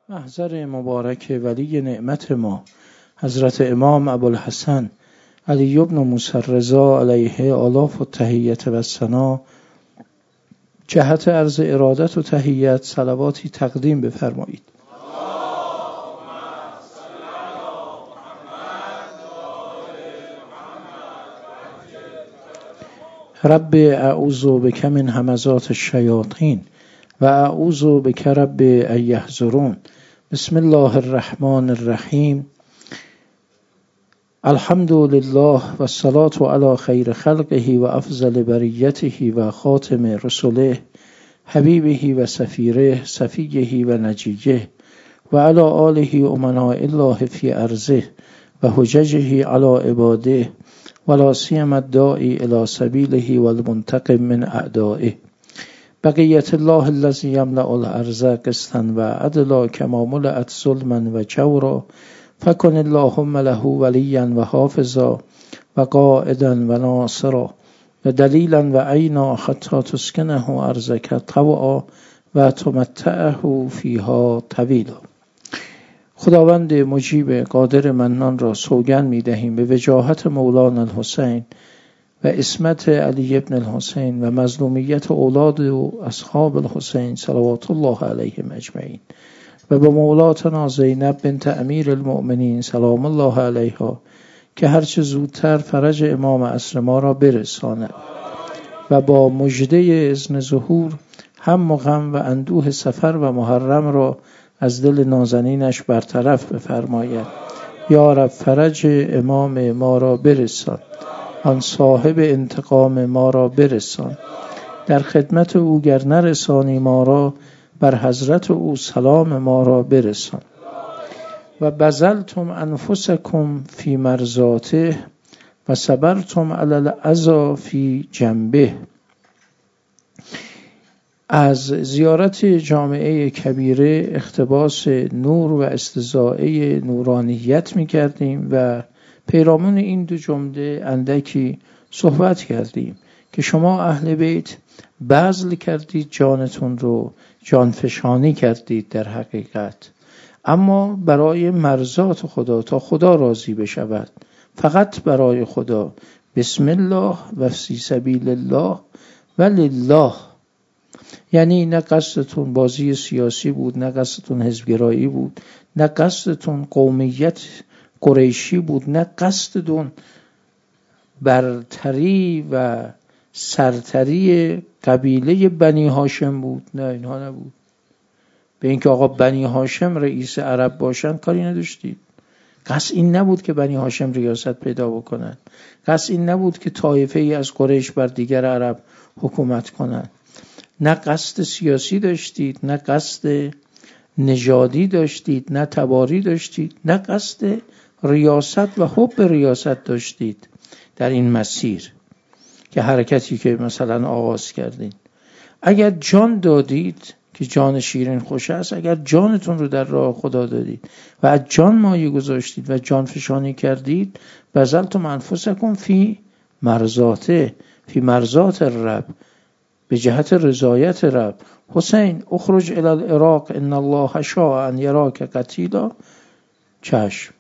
محضر مبارک ولی نعمت ما حضرت امام ابوالحسن علی بن موسی الرضا علیه آلاف و تحیت و ثنا جهت عرض ارادت و تحیت صلواتی تقدیم بفرمایید. رب اعوذ بک من همزات الشیاطین و اعوذ بک رب ان یحضرون. بسم الله الرحمن الرحیم. الحمد لله و الصلاة علی خیر خلقه و افضل بریته و خاتم رسله حبیبه و سفیره صفیه و نجیه و علی آله امناء الله فی ارضه و حججه علی عباده ولا سیما الداعی الی سبیله و المنتقم من اعدائه. بقیت الله الذی یملأ الارض قسطا و عدلا کما ملأت ظلما و جورا فکن اللهم له ولیا و حافظا و قائدا و ناصرا و دلیلا و عینا حتی تسکنه ارضک طوعا و تمتعه فیها طویلا. خداوند مجیب قادر منان را سوگند می دهیم به وجاهت مولانا الحسین و عصمت علی بن الحسین و مظلومیت اولاد و اصحاب الحسین صلوات الله علیهم اجمعین و به مولاتنا زینب بنت امیر المؤمنین سلام الله علیها که هرچه زودتر فرج امام عصر ما را برساند و با مژده اذن ظهور هم و غم و اندوه سفر و محرم را از دل نازنینش برطرف بفرماید. یا رب فرج امام ما را برسان، آن صاحب انتقام ما را برسان. در خدمت او گر نرسانی ما را، بر حضرت او سلام ما را برسان. و بذلتم انفسکم فی مرضاته و صبرتم علی الاذی فی جنبه. از زیارت جامعه کبیره اقتباس نور و استضاءه نورانیت می کردیم و پیرامون این دو جمله اندکی صحبت کردیم که شما اهل بیت بذل کردید، جانتون رو جانفشانی کردید در حقیقت، اما برای مرضات خدا، تا خدا راضی بشود، فقط برای خدا. بسم الله و فی سبیل الله و لله. یعنی نه قصدتون بازی سیاسی بود، نه قصدتون حزبگرایی بود، نه قصدتون قومیت قریشی بود، نه قصدتون برتری و سرتری قبیله بنی هاشم بود. نه، اینها نبود. به اینکه آقا بنی هاشم رئیس عرب باشن کاری نداشتید. قصد این نبود که بنی هاشم ریاست پیدا بکنن. قصد این نبود که طایفه ای از قریش بر دیگر عرب حکومت کنن. نه قصد سیاسی داشتید، نه قصد نژادی داشتید، نه تباری داشتید، نه قصد ریاست و حب ریاست داشتید. در این مسیر که حرکتی که مثلا آغاز کردین، اگر جان دادید که جان شیرین خوش است، اگر جانتون رو در راه خدا دادید و از جان مایه گذاشتید و جان فشانی کردید، بذلتم انفسکم فی مرضاته، فی مرضات الرب، به جهت رضایت رب. حسین اخرج الی العراق ان الله شاء ان یراک قتیلا. چشم.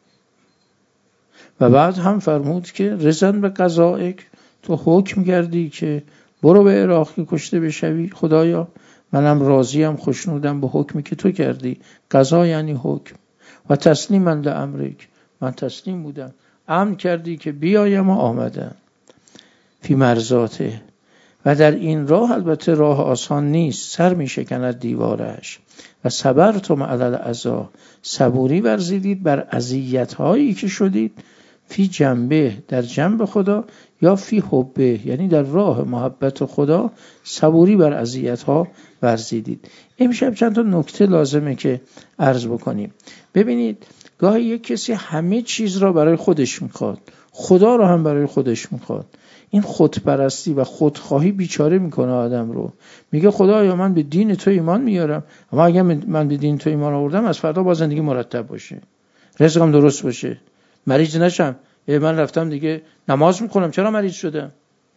و بعد هم فرمود که رضن به قضائک، تو حکم کردی که برو به عراق که کشته بشوی، خدایا منم راضیم، خوشنودم به حکمی که تو کردی. قضا یعنی حکم. و تسلیما لامرک، من تسلیم بودم، امر کردی که بیایم و آمدم. فی مرضاته. و در این راه البته راه آسان نیست، سر می شکند دیوارش. و صبرتم علی الاذی، صبوری ورزیدید بر اذیت هایی که شدید. فی جنبه، در جنب خدا، یا فی حبه، یعنی در راه محبت خدا صبوری بر اذیت ها ورزیدید. امشب چند تا نکته لازمه که عرض بکنیم. ببینید گاهی یک کسی همه چیز را برای خودش میخواد، خدا را هم برای خودش میخواد. این خودپرستی و خودخواهی بیچاره میکنه آدم رو. میگه خدایا من به دین تو ایمان میارم، اما اگه من به دین تو ایمان آوردم، از فردا با زندگی مرتب باشه، رزقم درست باشه، مریض نشم. من رفتم دیگه نماز میخونم، چرا مریض شدم؟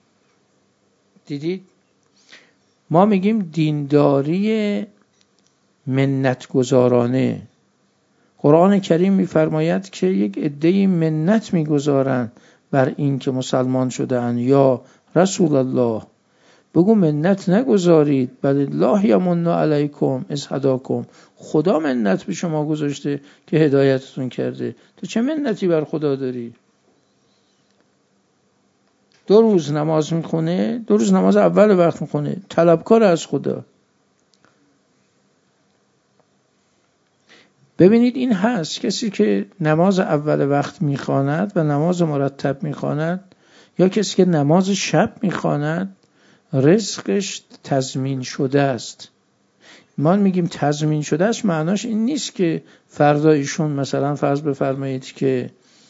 دیدید؟ ما میگیم دینداری منت گزارانه، قرآن کریم می‌فرماید که یک عده‌ای منت می‌گذارند بر این که مسلمان شده‌اند. یا رسول الله بگو منت نگذارید، بل الله یمن علیکم اذ هداکم، خدا منت به شما گذاشته که هدایتتون کرده. تو چه منتی بر خدا داری؟ 2 روز نماز میخونه، 2 روز نماز اول وقت میخونه، طلبکار از خدا. ببینید این هست، کسی که نماز اول وقت میخواند و نماز مرتب میخواند، یا کسی که نماز شب میخواند، رزقش تضمین شده است. ما میگیم تضمین شده است، معناش این نیست که فردا ایشون مثلا فرض بفرمایید که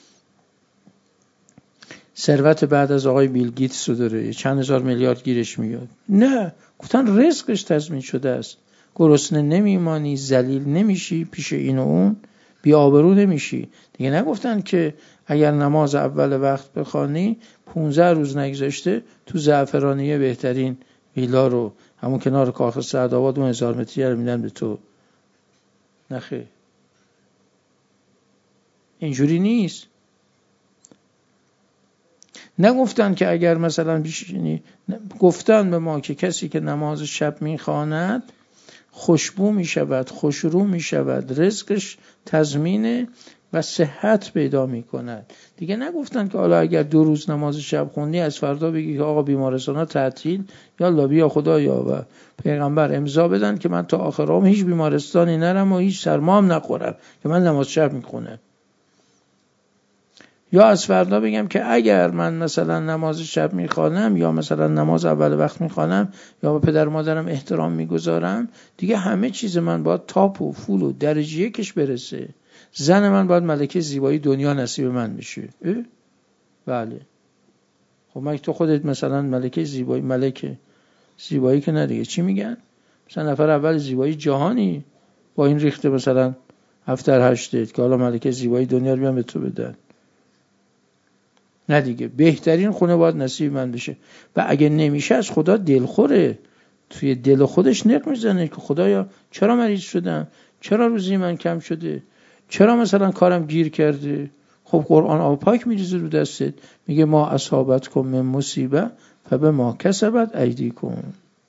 ثروت بعد از آقای بیل گیتس رو داره، چند هزار میلیارد گیرش میاد. نه، گفتن رزقش تضمین شده است. گرسنه نمیمانی، ذلیل نمیشی پیش این و اون، بی آبرو نمیشی. دیگه نگفتن که اگر نماز اول وقت بخوانی 15 روز نگذشته تو زعفرانیه بهترین ویلا رو همون کنار کاخ سعدآباد 1000 متری رو میدن به تو. نخیر، اینجوری نیست. نگفتن که اگر مثلا گفتن به ما که کسی که نماز شب میخواند خوشبو میشود، خوشرو میشود، رزقش تضمینه و صحت پیدا میکند. دیگه نگفتن که حالا اگر 2 روز نماز شب خوندی از فردا بگی که آقا بیمارستانا تعطیل، یا الله بیا خدایا و پیغمبر امضا بدن که من تا آخر عمر هیچ بیمارستانی نرم و هیچ سرما هم نخورم که من نماز شب میخونم. یا از فردا بگم که اگر من مثلا نماز شب میخوانم یا مثلا نماز اول وقت میخوانم یا به پدر مادرم احترام میگذارم، دیگه همه چیز من باید تاپ و فول و درجه یکش برسه. زن من باید ملکه زیبایی دنیا نصیب من بشه. بله. خب مگه تو خودت مثلا ملکه زیبایی، ملکه زیبایی که نه دیگه، چی میگن؟ مثلا نفر اول زیبایی جهانی با این ریخته مثلا 7-8 که حالا ملکه زیبایی دنیا رو بیان به تو بدن. نه دیگه، بهترین خونه باید نصیب من بشه. و اگه نمیشه از خدا دلخوره، توی دل خودش نق میزنه که خدایا چرا مریض شدم، چرا روزی من کم شده، چرا مثلا کارم گیر کرده. خب قرآن آب پاک میریزه رو دستت، میگه ما اصابتکم من مصیبه فبما کسبت ایدیکم.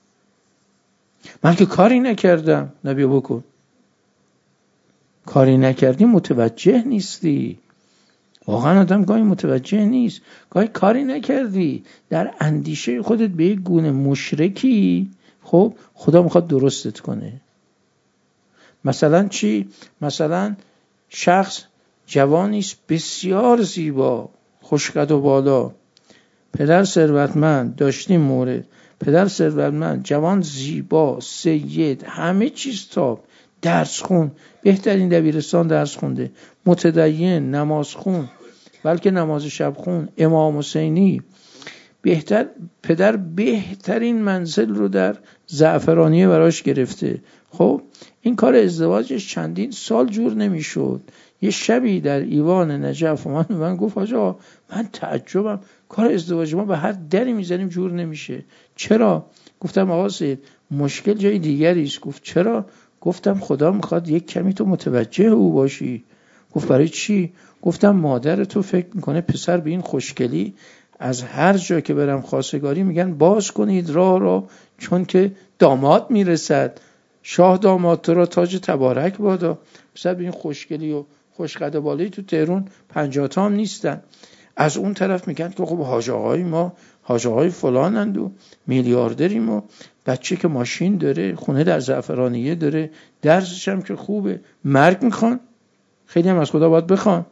من که کاری نکردم. نبی بکن. کاری نکردی متوجه نیستی. واقعا آدم گاهی متوجه نیست. گاهی کاری نکردی، در اندیشه خودت به یک گونه مشرکی. خب خدا میخواد درستت کنه. مثلا چی؟ مثلا شخص جوانیست بسیار زیبا، خوشقد و بالا، پدر ثروتمند، داشتیم مورد پدر ثروتمند، جوان زیبا، سید، همه چیز تاپ، درس خون، بهترین دبیرستان درس خونده، متدین، نماز خون، بلکه نماز شب خون، امام حسینی، پدر بهترین منزل رو در زعفرانیه براش گرفته. خب این کار ازدواجش چندین سال جور نمیشد. یه شبی در ایوان نجف من گفت آجا من تعجبم، کار ازدواج ما به هر دری میزنیم جور نمیشه. چرا؟ گفتم آقا سید مشکل جای دیگری است. گفت چرا؟ گفتم خدا میخواد یک کمی تو متوجه او باشی. گفت برای چی؟ گفتم مادر تو فکر میکنه پسر به این خوشگلی از هر جا که برم خواستگاری میگن باز کنید راه را چون که داماد میرسد، شاه داماد تو را تاج تبارک بادا. پسر به این خوشگلی و خوشقد بالایی تو تهران 50 تا هم نیستن. از اون طرف میگن که خب حاج آقای ما حاج آقای فلانند و میلیاردریم و بچه که ماشین داره، خونه در زعفرانیه داره، درسش هم که خوبه. مرگ میخوان، خیلی هم از خدا باید بخوان.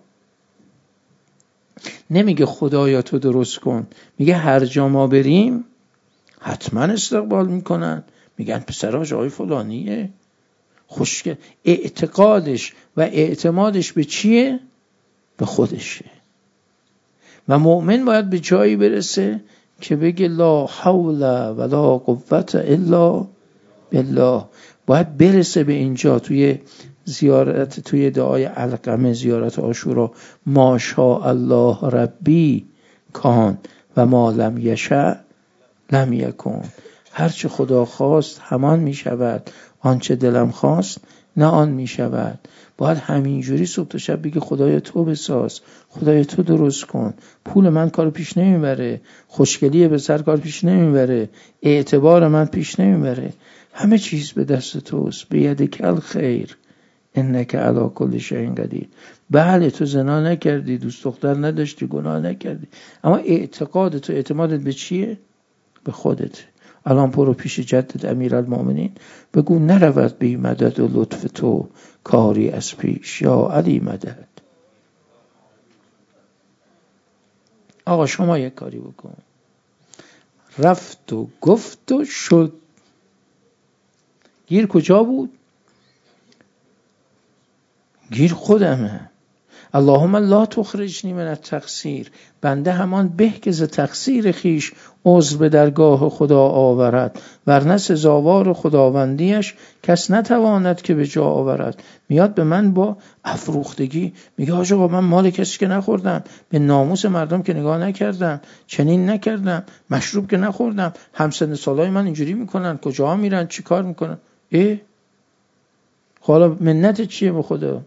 نمیگه خدایا تو درست کن، میگه هر جا ما بریم حتما استقبال میکنن، میگن پسر حاج آقای فلانیه. خوشگل. اعتقادش و اعتمادش به چیه؟ به خودشه. و مؤمن باید به جایی برسه که بگه لا حول ولا قوة الا بالله. باید برسه به اینجا توی زیارت، توی دعای علقمه، زیارت عاشورا، ما شاء الله ربی کان و ما لم یشاء لم یکن. هرچه خدا خواست همان می شود، آنچه دلم خواست نه آن می شود. باید همینجوری صبح تا شب بگی خدایا تو بساز، خدایا تو درست کن. پول من کار پیش نمیبره، خوشگلی به سر کار پیش نمیبره، اعتبار من پیش نمیبره. همه چیز به دست توست. بیدک الخیر انک علی کل شیء قدیر. بله تو زنا نکردی، دوست دختر نداشتی، گناه نکردی، اما اعتقاد تو، اعتمادت به چیه؟ به خودت. الان برو پیش جدت امیرالمومنین بگو نرود بی مدد و لطف تو کاری از پیش، یا علی مدد. آقا شما یک کاری بکن. رفت و گفت و شد. گیر کجا بود؟ گیر خودمه. اللهم لا تخرجنی من التقصیر. بنده همان به که ز تقصیر خیش عذر به درگاه خدا آورد، ورنه سزاوار خداوندیش کس نتواند که به جا آورد. میاد به من با افروختگی میگه حاج آقا من مال کسی که نخوردم، به ناموس مردم که نگاه نکردم، چنین نکردم، مشروب که نخوردم، همسن سالای من اینجوری میکنن، کجا میرن، چی کار میکنن؟ حالا منت چیه به خدا؟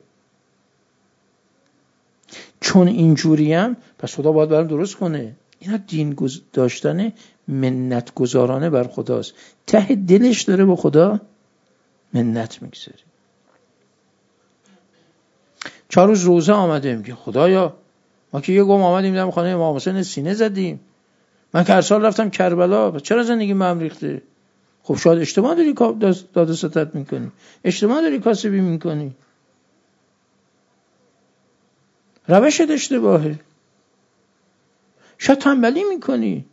چون اینجوریم پس خدا باید برام درست کنه. اینا دین داشتن منت گذارانه بر خداست. ته دلش داره به خدا منت میگذاره. 4 روز روزه آمده میگه خدایا ما که یه گم آمدیم دیدم خانه امام حسین سینه زدیم، من که هر سال رفتم کربلا، چرا زندگی من ریخته؟ خب شاید اجتماع داری داد و ستد میکنی، اجتماع داری کاسبی میکنی، روشت اشتباهه، شاید تنبلی میکنی.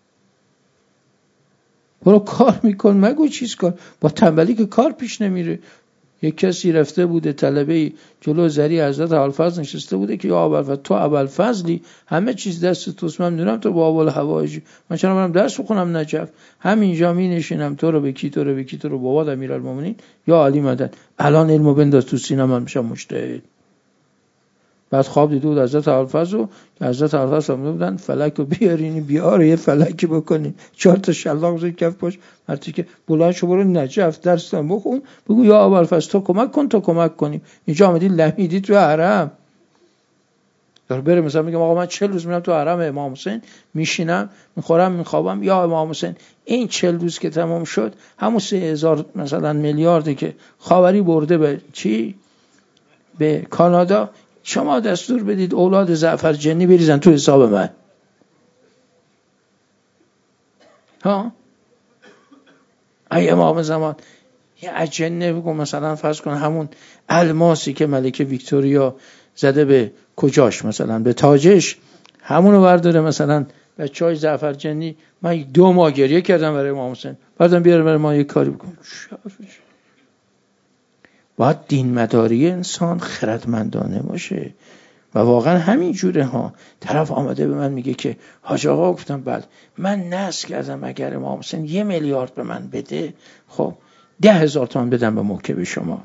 برو کار میکن، مگو چیز کار. با تنبلی که کار پیش نمیره. یک کسی رفته بوده طلبه جلو زری حضرت ابوالفضل نشسته بوده که یا ابوالفضل تو ابوالفضلی، همه چیز دست توست، من میدونم تو با ابوالحوائج، من چرا برم درس بخونم نجف، همینجا می نشینم تو رو بکی تو رو بکی تو رو بابا امیرالمومنین یا علی مدد. الان علمو بنداز تو سینه من میشم مجتهد. بعد خواب دیده بود حضرت ابوالفضل رو که حضرت ابوالفضل فرموده بودن فلک رو بیارین، بیاره یه فلکی بکنین، 4 تا شلاق بزنین کف پاش، مرتی که بلند شو برو نجف درس بخون، بگو یا ابوالفضل تو کمک کن تا کمک کنیم. اینجا آمدی لمیدی تو حرم. داره بره مثلا میگم آقا من 40 روز میرم تو حرم امام حسین میشینم میخورم میخوابم، یا امام حسین این 40 روز که تمام شد همون 3000 مثلا میلیاردی که خاوری برده به چی؟ به کانادا، شما دستور بدید اولاد زعفر جنی بریزن تو حساب من. ها ای امام زمان یه اجنه بگو مثلا فرض کن همون الماسی که ملکه ویکتوریا زده به کجاش، مثلا به تاجش، همونو برداره مثلا بچهای زعفر جنی. من 2 ماه گریه کردم برای امام حسین، بعدم بیاره برای ما یه کاری بکن. باید دین مداری انسان خردمندانه باشه و واقعا همین جوره ها. طرف آمده به من میگه که حاج آقا، گفتم بله من نذر کردم اگر امام حسین 1 میلیارد به من بده، خب 10,000 تومان بدم به موکب شما.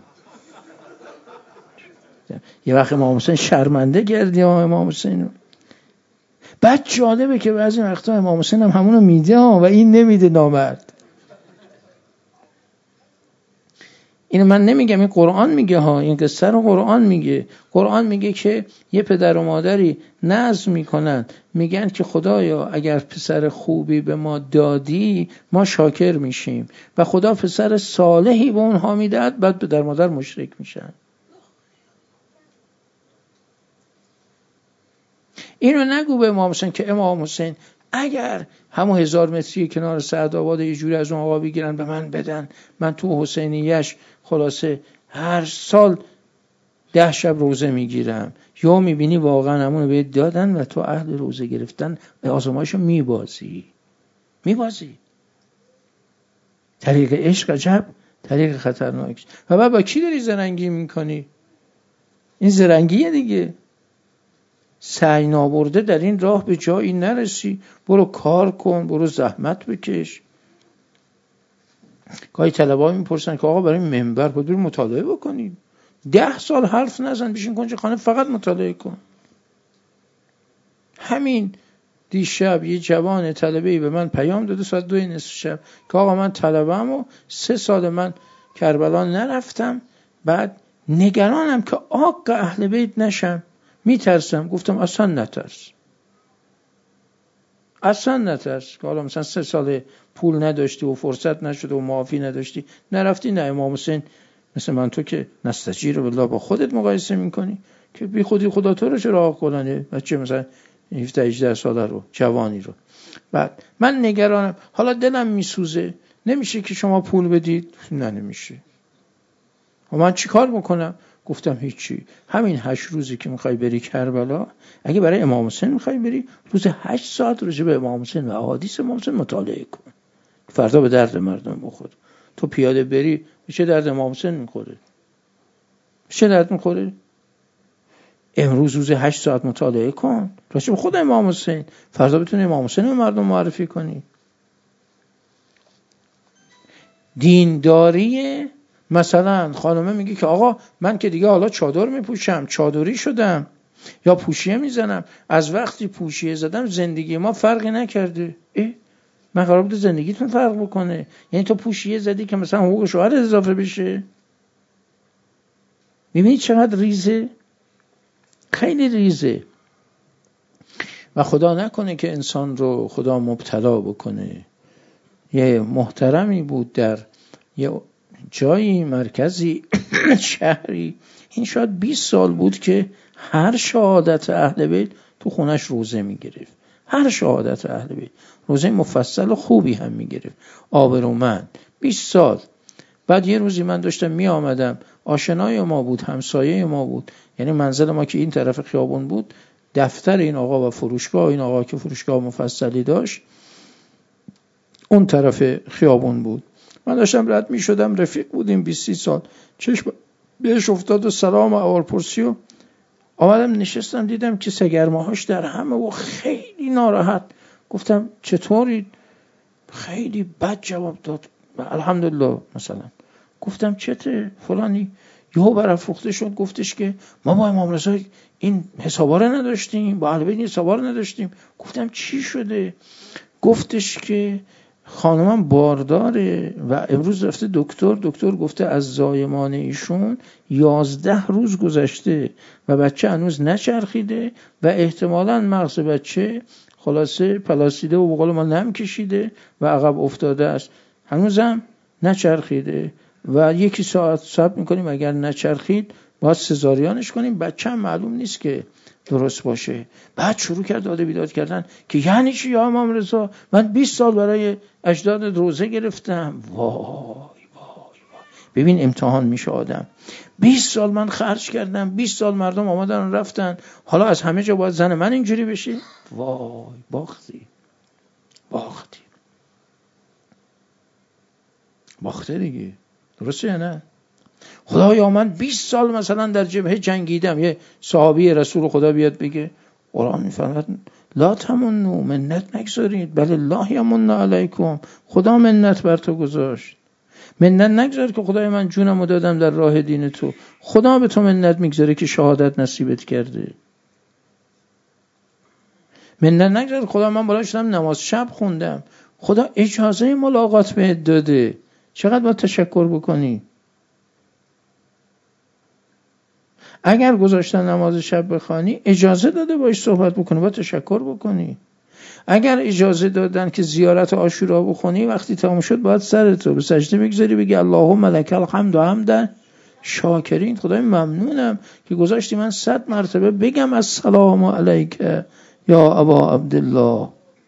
یه وقت امام حسین شرمنده گردی امام حسین. بعد جالبه که بعضی وقتا امام حسین هم همونو میده و این نمیده نامرد. اینو من نمیگم، این قرآن میگه ها، این قصه رو قرآن میگه. قرآن میگه که یه پدر و مادری نذر میکنن، میگن که خدایا اگر پسر خوبی به ما دادی ما شاکر میشیم، و خدا پسر صالحی به اونها میداد، بعد پدر مادر مشرک میشن. اینو نگو به امام حسین که امام حسین اگر همون 1000 متری کنار سعدآباد یه جوری از اون آقا بگیرن به من بدن، من تو حسینیش خلاصه هر سال 10 شب روزه میگیرم. یا میبینی واقعا همونو بهت دادن و تو اهل روزه گرفتن به آزمایشو میبازی. طریق عشق عجب طریق خطرناک. و بعد با کی داری زرنگی میکنی؟ این زرنگیه دیگه. سعی نابرده در این راه به جایی نرسی. برو کار کن، برو زحمت بکش. گاهی طلبه‌ها میپرسن که آقا برای منبر باید بریم مطالعه بکنیم. 10 سال حرف نزن، بشین کنج خانه فقط مطالعه کن. همین دیشب یه جوان طلبه‌ای به من پیام داده ساعت 2:30 شب که آقا من طلبه‌ام و 3 سال من کربلا نرفتم بعد نگرانم که آق اهل بیت نشم، میترسم. گفتم اصلا نترس، اصلا نترس که حالا مثلا 3 سال پول نداشتی و فرصت نشده و معافی نداشتی نرفتی، نه امام حسین مثل من تو که نستجیر بالله با خودت مقایسه میکنی که بی خودی خدا تو رو چرا آق کننه بچه مثلا 17-18 ساله رو، جوانی رو. بعد من نگرانم، حالا دلم میسوزه، نمیشه که شما پول بدید؟ نه نمیشه. و من چی کار بکنم؟ گفتم هیچی، همین 8 روزی که میخوای بری کربلا، اگه برای امام حسین میخوای بری، روز 8 ساعت راجع به امام حسین و احادیث امام حسین مطالعه کن، فردا به درد مردم بخور. تو پیاده بری به چه درد امام حسین میخوره؟ چه درد میخوره؟ امروز روز 8 ساعت مطالعه کن راجع به خود امام حسین، فردا بتونی امام حسین به مردم معرفی کنی. دینداری مثلا خانمه میگه که آقا من که دیگه حالا چادر میپوشم، چادری شدم یا پوشیه میزنم، از وقتی پوشیه زدم زندگی ما فرقی نکرده. من قرار بود زندگیتون فرق بکنه؟ یعنی تو پوشیه زدی که مثلا حقوق شوهر اضافه بشه؟ میبینید چقدر ریزه، خیلی ریزه. و خدا نکنه که انسان رو خدا مبتلا بکنه. یه محترمی بود در یه جایی مرکزی شهری، این شاید 20 سال بود که هر شهادت اهل بیت تو خونش روزه میگرفت، هر شهادت اهل بیت روزه مفصل و خوبی هم میگرفت، آبرومند. 20 سال. بعد یه روزی من داشتم می آمدم، آشنای ما بود، همسایه ما بود، یعنی منزل ما که این طرف خیابون بود، دفتر این آقا و فروشگاه این آقا که فروشگاه مفصلی داشت اون طرف خیابون بود. من داشتم رد می شدم، رفیق بودیم 20 سال، چشم بهش افتاد و سلام اول پرسی و آمدم نشستم، دیدم که سگرماهاش در همه و خیلی ناراحت. گفتم چطوری؟ خیلی بد جواب داد، الحمدلله مثلا. گفتم چته فلانی؟ یهو برافروخته شد، گفتش که ما با امام رضا این حسابا رو نداشتیم، با اهل بیت این حسابا رو نداشتیم. گفتم چی شده؟ گفتش که خانمم بارداره و امروز رفته دکتر گفته از زایمان ایشون 11 روز گذشته و بچه هنوز نچرخیده و احتمالاً مغز بچه خلاصه پلاسیده و بقول ما نم کشیده و عقب افتاده است، هنوزم نچرخیده و 1 ساعت صبر میکنیم، اگر نچرخید باید سزاریانش کنیم، بچه هم معلوم نیست که درست باشه. بعد شروع کرد داد بیداد کردن که یعنی چی یا امام رضا، من 20 سال برای اجداد روزه گرفتم. وای ببین امتحان میشه آدم. 20 سال من خرج کردم، 20 سال مردم آمدن رفتن، حالا از همه جا باید زن من اینجوری بشه؟ وای باخته دیگه. درسته یا نه؟ خدایا من 20 سال مثلا در جبهه جنگیدم، یه صحابی رسول خدا بیاد بگه قرآن میفرماد لا تمنوا منت نگذارید بل الله یمن علیکم، خدا منت بر تو گذاشت. منت نگذار که خدای من جونمو دادم در راه دین تو، خدا به تو منت میگذاره که شهادت نصیبت کرده. منت نگذار خدا من بالا شدم نماز شب خوندم، خدا اجازه ملاقات بهت داده، چقدر باید تشکر بکنی. اگر گذاشتن نماز شب بخوانی اجازه داده باش صحبت بکنی، باید تشکر بکنی. اگر اجازه دادن که زیارت عاشورا بخونی، وقتی تمام شد باید سرتو به سجده بگذاری بگی اللهم لک الحمد و حمدا شاکرین، خدای ممنونم که گذاشتی من 100 مرتبه بگم السلام علیک یا ابا عبدالله.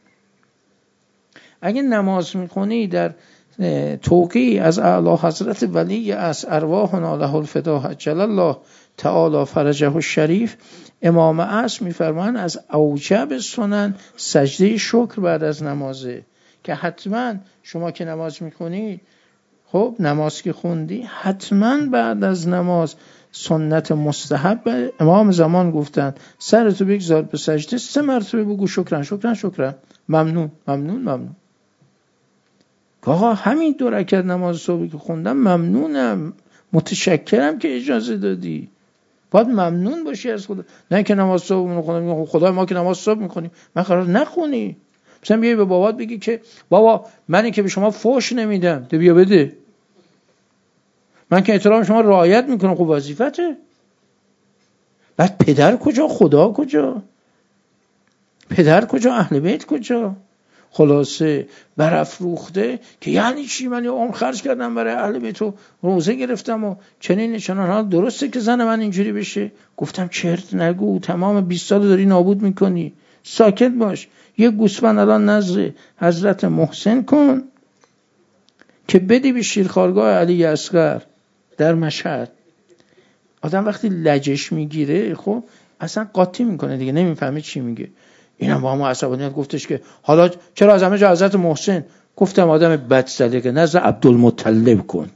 اگه نماز میخونی در توقیع از اعلی حضرت ولی از ارواحنا له الفدا عجل الله تعالی فرجه الشریف، امام عصر میفرمان از اوجب سنن سجده شکر بعد از نمازه، که حتما شما که نماز میخونی، خب نماز که خوندی حتما بعد از نماز سنت مستحب امام زمان گفتن سرتو بگذار به سجده 3 مرتبه بگو شکرن ممنون. آقا همین 2 رکعت نماز صبح که خوندم ممنونم، متشکرم که اجازه دادی. باید ممنون باشی از خدا، نه که نماز صبح میخونم خدا ما که نماز صبح میخونیم من قرار نخونی. مثلا بیای به بابات بگی که بابا منی که به شما فوش نمیدم، تو بیا بده. من که احترام شما رعایت میکنم، خب وظیفته. بعد پدر کجا، خدا کجا، پدر کجا، اهل بیت کجا؟ خلاصه برافروخته که یعنی چی؟ من یه عمر خرج کردم برای اهل بیت و روزه گرفتم و چنین چنان. حال درسته که زن من اینجوری بشه؟ گفتم چرت نگو، تمام 20 سال داری نابود میکنی، ساکت باش. یه گوسفند الان نزد حضرت محسن کن که بدی به شیرخوارگاه علی اصغر در مشهد. آدم وقتی لجش میگیره خب اصلا قاطی میکنه دیگه، نمیفهمه چی میگه. اینم با ما عصبانیت گفتش که حالا چرا از همه جا حضرت محسن؟ گفتم آدم بدسلیقه، نزد عبدالمطلب کن،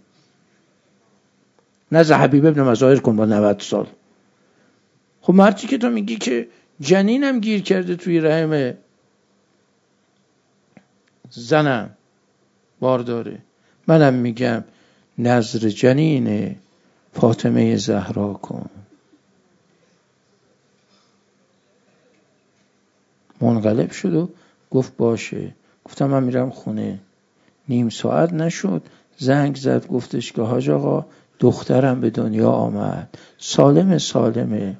نزد حبیب ابن مظاهر کن با 90 سال. خب مردی که تو میگی که جنینم گیر کرده توی رحم زنم بار داره، منم میگم نظر جنین فاطمه زهرا کن. منقلب شد و گفت باشه. گفتم من میرم خونه. نیم ساعت نشد زنگ زد، گفتش که حاج آقا دخترم به دنیا آمد، سالمه.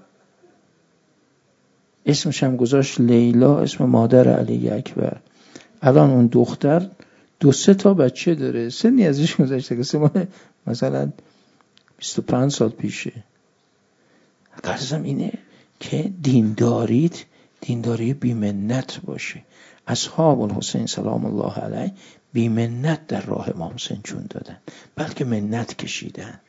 اسمش هم گذاشت لیلا، اسم مادر علی اکبر. الان اون دختر 2-3 تا بچه داره، سنی ازش گذشته که مثلا 25 سال پیشه. قصدم اینه که دینداری بیمنت باشه. اصحاب الحسین سلام الله علیه بیمنت در راه امام حسین جون دادن، بلکه منت کشیدن،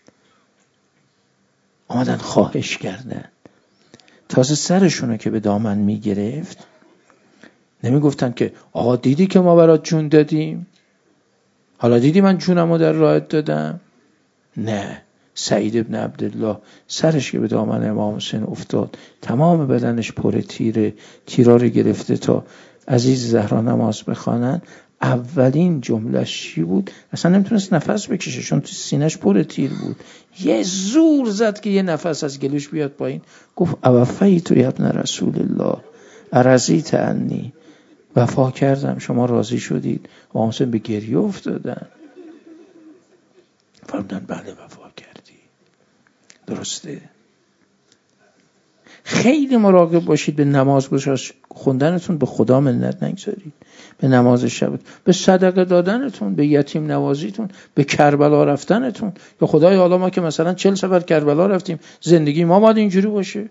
آمدن خواهش کردن. تازه سرشونو که به دامن میگرفت نمیگفتن که آقا دیدی که ما برات جون دادیم، حالا دیدی من جونمو در راهت دادم؟ نه. سعید ابن عبدالله سرش که به دامن امام حسین افتاد، تمام بدنش پر تیرا رو گرفته تا عزیز زهرا نماز بخوانن. اولین جملهش چی بود؟ اصلا نمیتونست نفس بکشه چون تو سینه‌اش پر تیر بود. یه زور زد که یه نفس از گلوش بیاد پایین. گفت اوفیت یا ابن رسول الله ارضیت عنی، وفا کردم شما راضی شدید. امام حسین به گریه افتادن. فرمودن بله وفا کردی. درسته. خیلی مراقب باشید به نماز خوندنتون، به خدا منت نگذارید، به نماز شب، به صدقه دادنتون، به یتیم نوازیتون، به کربلا رفتنتون. یا خدای حالا ما که مثلا 40 سفر کربلا رفتیم، زندگی ما باید اینجوری باشه؟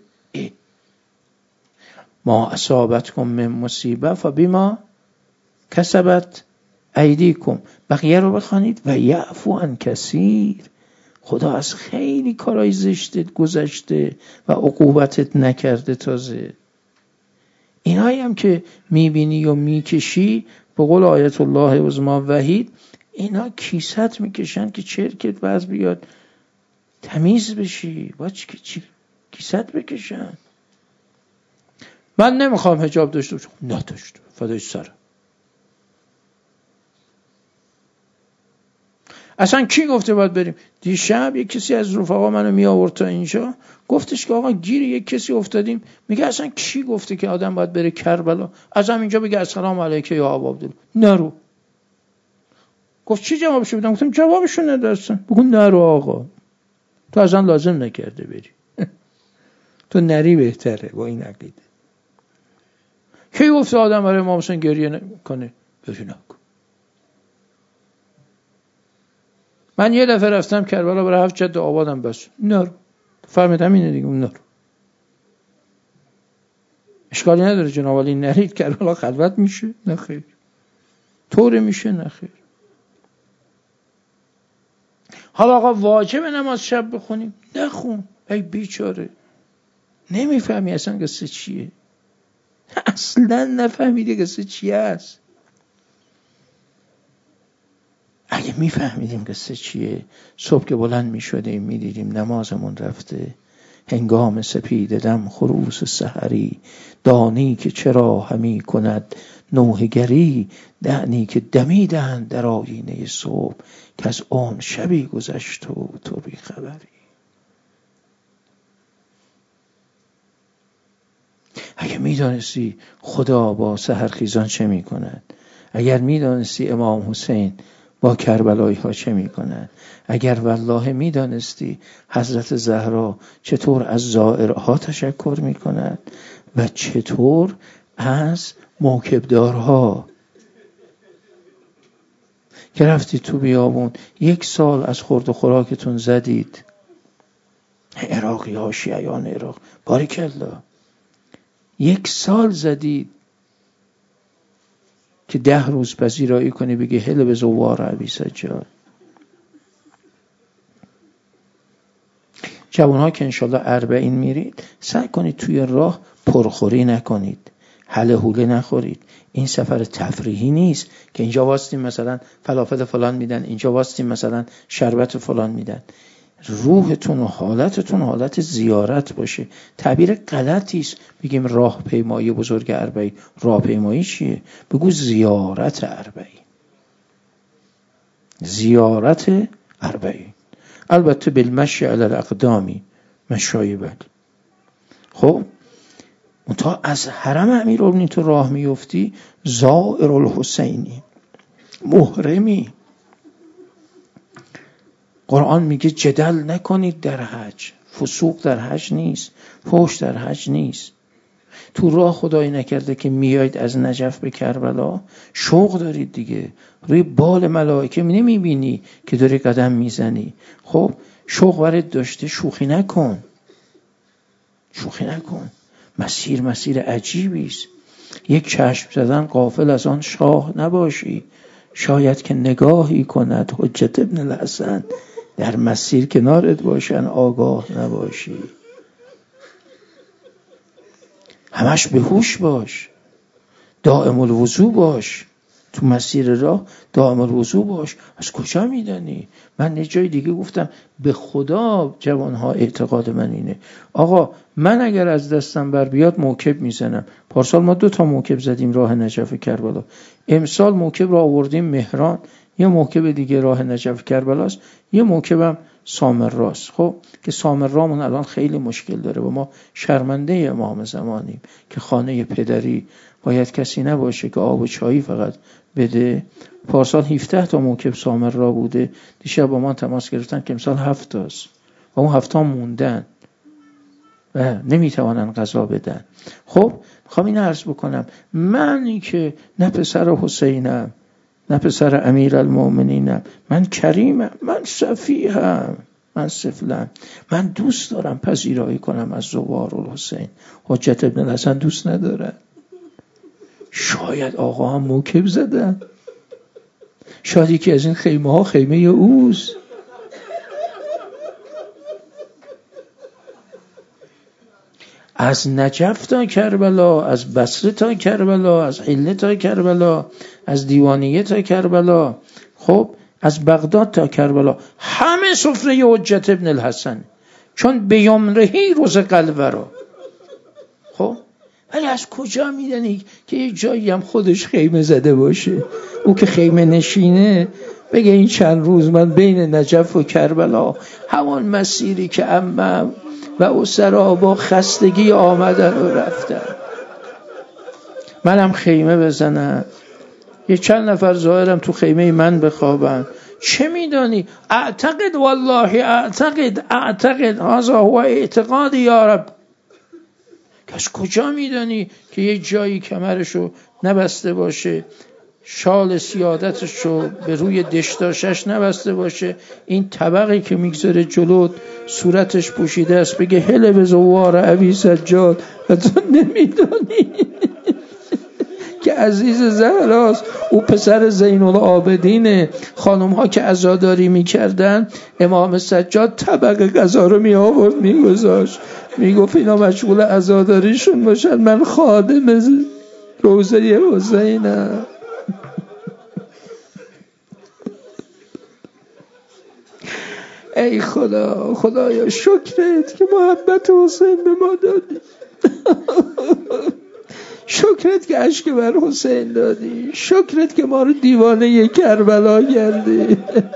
ما اصابتکم من مصیبه فبما کسبت ایدیکم. بقیه رو بخوانید و یعفو عن کثیر. خدا از خیلی کارهای زشتت گذشته و عقوبتت نکرده. تازه اینایی هم که میبینی و میکشی، به قول آیت الله عظما وحید، اینا کیست میکشن که چرکت باز بیاد تمیز بشی. با چی کیست بکشن؟ من نمیخوام حجاب داشته باشم. نداشته فدای سرم. اصلا کی گفته باید بریم؟ دیشب یک کسی از رفقا منو می آورد تا اینجا، گفتش که آقا گیر یک کسی افتادیم. میگه اصلا کی گفته که آدم باید بره کربلا؟ از همینجا بگه السلام علیکم یا ابا عبدالله، نرو. گفت چی جوابشو بدم؟ گفتم جوابشو ندارستن. بگو نرو آقا، تو اصلا لازم نکرده بری. تو نری بهتره با این عقیده. کی گفته آدم برای امام حسین گریه کنه؟ گریه نکن. من یه دفعه رفتم کربلا برای 7 جد آبادم، بس نرو. فهمیدم اینه دیگه، نرو. اشکالی نداره جناب علی نرید کربلا خلوت میشه؟ نخیر. طور میشه؟ نخیر. حالا آقا واجب نماز شب بخونیم؟ نخون. ای بیچاره نمیفهمی اصلا قصه چیه، اصلا نفهمیده قصه چیه است. اگه میفهمیدیم قصه چیه، صبح که بلند میشدیم میدیدیم نمازمون رفته، هنگام سپید دم خروس سحری، دانی که چرا همی کند نوحگری، دعنی که دمیدند در آینه صبح، که از آن شبی گذشت و تو بی خبری. اگه میدانستی خدا با سحرخیزان چه میکند، اگر میدانستی امام حسین با کربلایی ها چه میکنند. اگر والله میدانستی حضرت زهرا چطور از زائرها تشکر میکند و چطور از موکبدارها، که رفتی تو بیابون 1 سال از خورد و خوراکتون زدید. عراقی ها، شیعیان عراق، باریکالله، 1 سال زدید که 10 روز پذیرایی کنی بگی هل به زوار ابی سجاد. جوانها که انشالله 40 میرید، سعی کنید توی راه پرخوری نکنید، هله هوله نخورید. این سفر تفریحی نیست که اینجا واسطیم مثلا فلافل فلان میدن، اینجا واسطیم مثلا شربت فلان میدن. روحتون و حالتتون حالت زیارت باشه. تعبیر غلطی است بگیم راهپیمایی بزرگ 40. راهپیمایی چیه؟ بگو زیارت 40. زیارت 40. البته بالمشی علی الاقدامی مشایبت. خب تا از حرم امیرالمومنین تو راه میفتی، زائر الحسینی، محرمی. قرآن میگه جدل نکنید در حج. فسوق در حج نیست، فحش در حج نیست. تو راه خدای نکرده که میایید از نجف به کربلا، شوق دارید دیگه، روی بال ملائکه نمیبینی که داری قدم میزنی. خب شوق ورد داشته، شوخی نکن، شوخی نکن. مسیر عجیبی است. یک چشم زدن غافل از آن شاه نباشی، شاید که نگاهی کند حجت ابن الحسن، در مسیر کنارت باشن آگاه نباشی. همش به هوش باش، دائم الوضو باش، تو مسیر راه دائم الوضو باش. از کجا میدانی؟ من یه جای دیگه گفتم به خدا جوانها اعتقاد من اینه، آقا من اگر از دستم بر بیاد موکب میزنم. پارسال ما 2 تا موکب زدیم راه نجف کربلا، امسال موکب را آوردیم مهران، یه موکب دیگه راه نجف کربلاست، یه موکبم سامراست. خب که سامرامون الان خیلی مشکل داره و ما شرمنده امام زمانیم که خانه پدری باید کسی نباشه که آب و چایی فقط بده. پارسال 17 تا موکب سامرا بوده، دیشب با ما تماس گرفتن که امسال 7 تاست و اون 7 تا موندن و نمیتوانن غذا بدن. خب میخوام این عرض بکنم، منی که نه پسر حسینم نه پسر امیرالمومنینم، من کریمم، من صفیحم، من سفلم، من دوست دارم پذیرایی کنم از زوار الحسین. حجت ابن الحسن دوست ندارن. شاید آقا هم موکب زدن، شاید یکی از این خیمه ها خیمه اوست. از نجف تا کربلا، از بصره تا کربلا، از حله تا کربلا، از دیوانیه تا کربلا، خب از بغداد تا کربلا، همه سفره حجت ابن الحسن، چون بیامرهی روز قلبه را. خب ولی از کجا میدنی که یک جایی هم خودش خیمه زده باشه؟ او که خیمه نشینه بگه این چند روز من بین نجف و کربلا همان مسیری که عمم و اسرا با خستگی آمدن و رفتن، منم خیمه بزنم، یه چند نفر ظاهرم تو خیمه من بخوابن. چه میدانی؟ اعتقد والله اعتقد هذا هو اعتقاد یا رب. از کجا میدانی که یه جایی کمرشو نبسته باشه، شال سیادتشو به روی دشداشش نبسته باشه، این طبقی که میگذاره جلوت صورتش پوشیده است، بگه هل به زوار ابی سجاد و تو نمیدانی که عزیز زهراست، او پسر زین العابدین. خانم ها که عزاداری میکردن، امام سجاد طبق غذا رو می آورد میگذاشت، میگفت اینا مشغول عزاداریشون باشن، من خادم روضه حسینم. ای خدا، خدایا شکرت که محبت حسین به ما دادی، شکرت که اشک بر حسین دادی، شکرت که ما رو دیوانه کربلا کردی،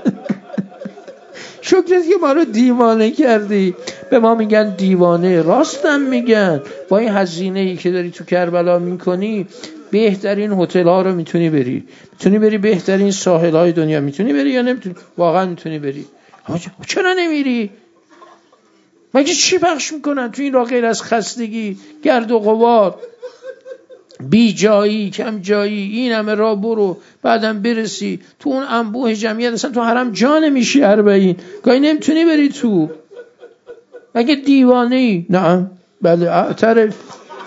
شکرت که ما رو دیوانه کردی. به ما میگن دیوانه، راستم میگن. با این هزینه‌ای که داری تو کربلا میکنی بهترین هتل ها رو میتونی بری بهترین ساحل های دنیا میتونی بری یا نمیتونی؟ واقعا میتونی بری. چرا نمیری؟ مگه چی پخش میکنن تو این راه غیر از خستگی، گرد و غبار، بی جایی، کم جایی، این همه راه برو بعدم برسی تو اون انبوه جمعیت اصلا تو حرم جا نمیشی 40 گاهی نمیتونی بری تو. مگه دیوانه ای؟ نه بله اعترف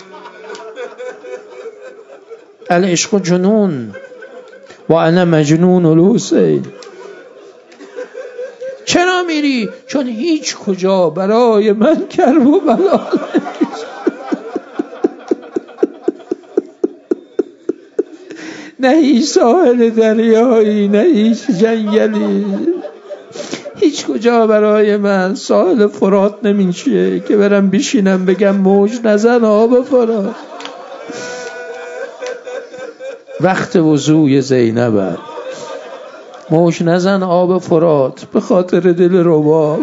العشق جنون و انا مجنون الحسین. چرا میری؟ چون هیچ کجا برای من کرب و بلا نه هیچ ساحل دریایی، نه هیچ جنگلی، هیچ کجا برای من ساحل فرات نمیشه که برم بشینم بگم موج نزن آب فرات. وقت وضوی زینب موج نزن آب فرات به خاطر دل رباب.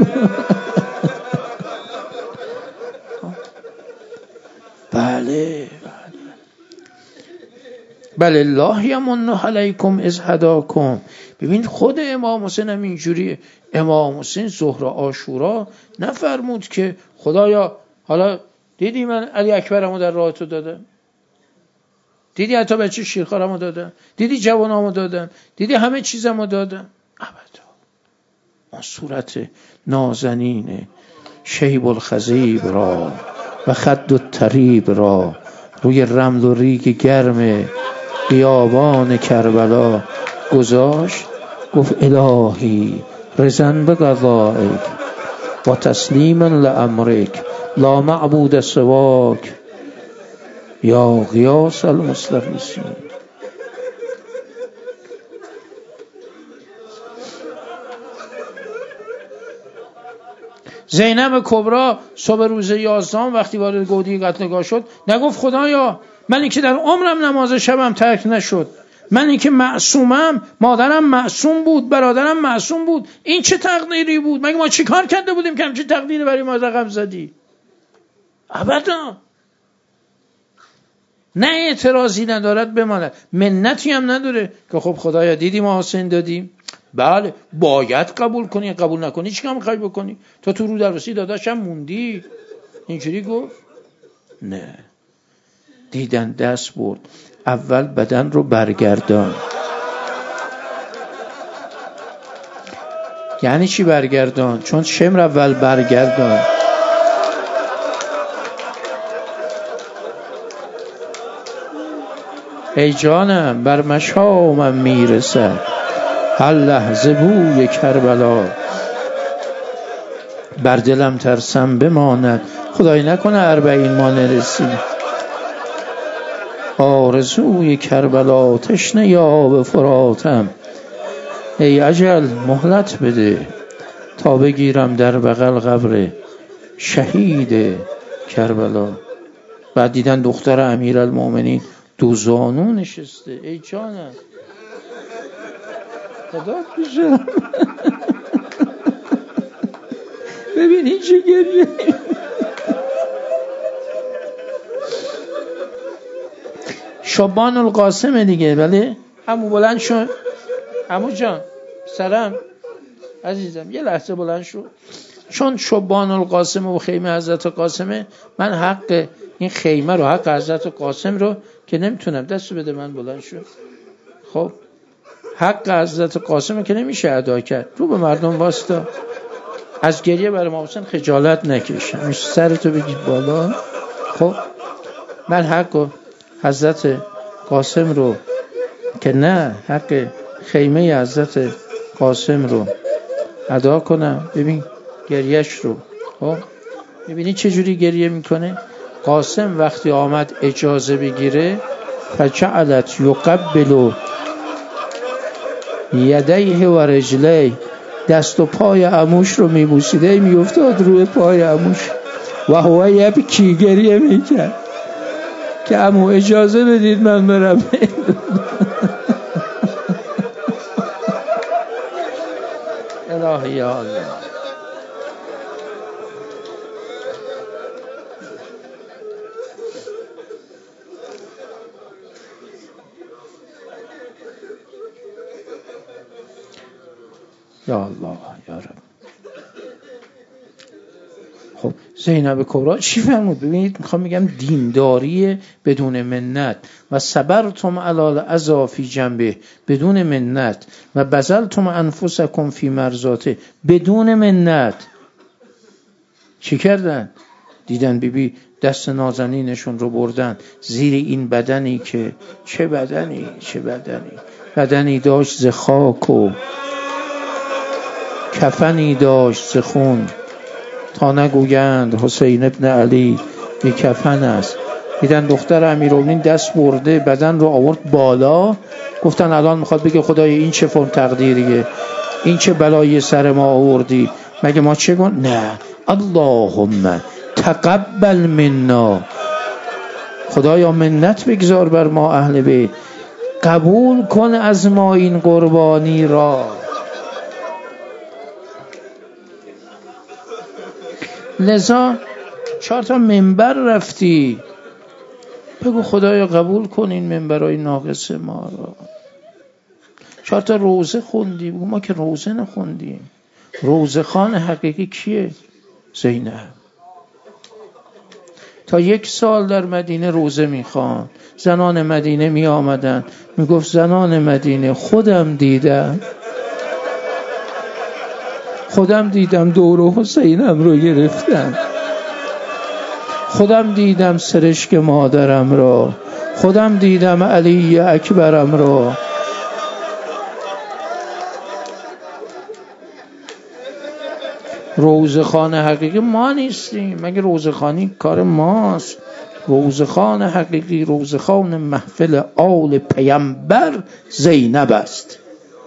بله بله الله یمن علیکم اذ هداکم. ببین خود امام حسین هم اینجوریه. امام حسین ظهر عاشورا نفرمود که خدایا حالا دیدی من علی اکبرمو در راه تو دادم، دیدی حتی بچه شیرخوارمو دادم، دیدی جوانامو دادم، دیدی همه چیزمو دادم. ابدا. اون صورت نازنین شیب الخضیب را و خد الطریب را روی رمل و ریگ گرم بیابان کربلا گذاشت، گفت الهی رضا بقضائک و تسلیما لامرک لا معبود سواک یا غیاث المستغیثین. زینب کبرا صبح روز 11 وقتی وارد گودی قتلگاه شد نگفت خدایا من این که در عمرم نماز شبم ترک نشد، من این که معصومم، مادرم معصوم بود، برادرم معصوم بود، این چه تقدیری بود؟ مگه ما چی کار کرده بودیم که همچین تقدیری برای ما رقم زدی؟ ابدا. نه اعتراضی ندارد بماند، منتی هم نداره که خب خدایا دیدی ما حسین دادیم، بله باید قبول کنی، قبول نکنی چیکار می‌خوای بکنی؟ تو رو درواسی داداشم موندی. اینجوری گفت؟ نه، دیدن دست برد. اول بدن رو برگردان. یعنی چی برگردان؟ چون شمر اول برگردان. ای جانم بر مشامم میرسد هر لحظه بوی کربلا، بر دلم ترسم بماند خدای نکنه 40 ما نرسیم. آرزوی کربلا تشنه آب فراتم، ای اجل مهلت بده تا بگیرم در بغل قبر شهید کربلا. بعد دیدن دختر امیرالمومنین دو زانو نشسته. ای جانم خدا بشم ببین این چه گریه. شبان القاسم دیگه. بله عمو بلند شو، عمو جان سلام عزیزم، یه لحظه بلند شو. چون شبان القاسم و خیمه حضرت قاسمه، من حق این خیمه رو، حق حضرت قاسم رو که نمیتونم دستو بده من بلند شو. خب حق حضرت قاسم رو که نمیشه ادا کرد. رو به مردم واسطا، از گریه برای امام حسین خجالت نکش، میشه سرتو بگیر بالا. خب من حق حضرت قاسم رو که نه، حق خیمه حضرت قاسم رو ادا کنم. ببین گریهش رو، خب ببینی چه جوری گریه میکنه. قاسم وقتی آمد اجازه بگیره فجعلت یقبل یدیه و رجلیه، دست و پای عموش رو میبوسیده، میافتاد روی پای عموش و هو یبکی، گریه میکرد که عمو اجازه بدید من برم. الهی یا الله. یا الله یا رب. خب زینب کبرا چی فرمود؟ ببینید میخوام بگم دینداری بدون منت و صبرتم علی الاذی فی جنبه بدون منت و بذلتم انفسکم فی مرضاته بدون منت. چی کردن؟ دیدن بیبی دست نازنینشون رو بردن زیر این بدنی که چه بدنی داشت ز خاک و کفنی داشت ز خون تا نگویند حسین ابن علی بی کفن است. دیدن دختر امیرالمومنین دست برده بدن رو آورد بالا، گفتن الان میخواد بگه خدای این چه فرم تقدیریه، این چه بلایی سر ما آوردی، مگه ما چه گون؟ نه، اللهم تقبل منا، خدایا منت بگذار بر ما اهل بیت، قبول کن از ما این قربانی را. لذا 4 منبر رفتی، بگو خدایا قبول کن این منبرای ناقص ما را. 4 روزه خوندی، بگو ما که روزه نخوندیم. روزه خان حقیقی کیه؟ زینب. تا 1 سال در مدینه روزه میخوان، زنان مدینه می آمدن، میگفت زنان مدینه خودم دیدم دور حسینم رو گرفتن، خودم دیدم سرشک مادرم را، خودم دیدم علی اکبرم را. روزخان حقیقی ما نیستیم، مگه روزخانی کار ماست؟ روزخان حقیقی، روزخان محفل آل پیامبر زینب است.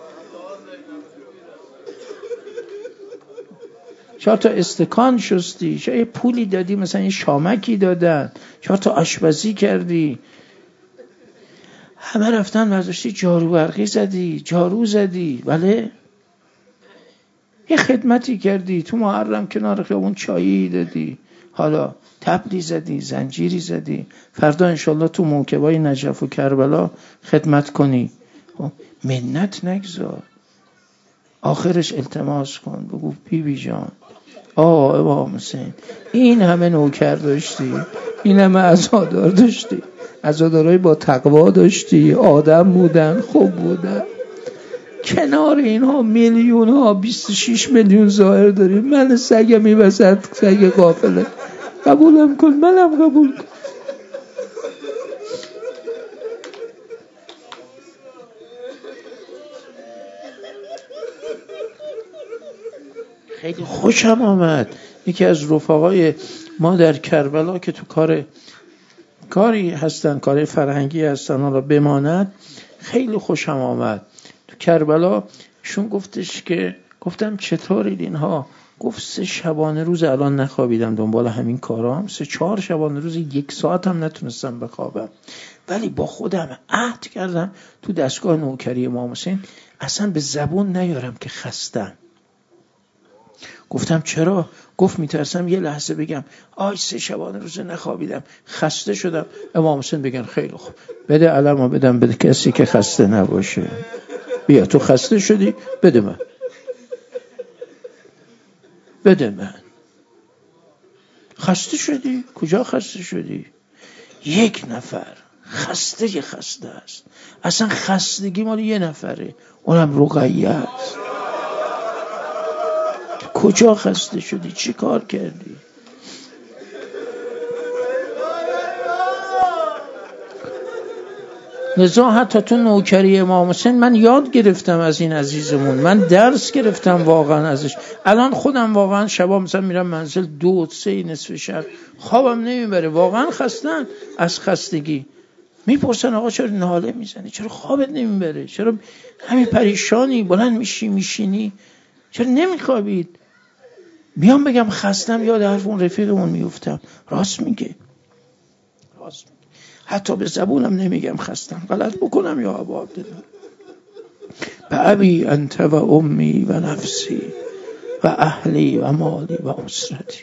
4 استکان شستی، چه پولی دادی، مثلا یه شامکی دادن، 4 آشپزی کردی، همه رفتن ورداشتی جارو برقی زدی، جارو زدی، بله یه خدمتی کردی، تو محرم کنار خیابون چایی دادی، حالا طبلی زدی، زنجیری زدی، فردا انشالله تو موکبای نجف و کربلا خدمت کنی. منت نگذار، آخرش التماس کن، بگو بی جان امام حسین این همه نوکر داشتی، این همه عزادار داشتی، عزادارای با تقوا داشتی، آدم بودن، خوب بودن، کنار اینها میلیون ها 26 میلیون ظاهر داریم، من سگمی وسط، سگ غافله، قبولم کن، منم قبول کن. خیلی خوشم آمد، یکی از رفقای ما در کربلا که تو کاری هستن، کار فرهنگی هستن، حالا بماند، خیلی خوشم آمد. تو کربلا شون گفتش که گفتم چطورید اینها؟ گفت 3 شبانه روز الان نخوابیدم دنبال همین کارام، 3-4 شبانه روز 1 ساعت هم نتونستم بخوابم، ولی با خودم عهد کردم تو دستگاه نوکری امام حسین اصلا به زبون نیارم که خستم. گفتم چرا؟ گفت میترسم یه لحظه بگم 3 شبانه روز نخوابیدم، خسته شدم، امام حسین بگن خیلی خوب بده علمو بدم به کسی که خسته نباشه، بیا تو خسته شدی بده من. خسته شدی؟ کجا خسته شدی؟ 1 نفر خسته است، اصلا خستگی مال 1 نفره، اونم رقیه است. کجا خسته شدی؟ چی کار کردی؟ لذا حتی تو نوکری امام حسین من یاد گرفتم از این عزیزمون، من درس گرفتم واقعا ازش. الان خودم واقعا شبا مثلا میرم منزل 2-3 نصف شب خوابم نمیبره، واقعا خستن، از خستگی میپرسن آقا چرا ناله میزنی، چرا خوابت نمیبره، چرا همین پریشانی، بلند میشینی، چرا نمیخوابید؟ بیام بگم خستم، یاد حرف اون رفیقمون میفتم، راست میگه. حتی به زبونم نمیگم خستم، غلط بکنم یا ابا عبدالله، به ابی انت و امی و نفسی و اهلی و مالی و اسرتی.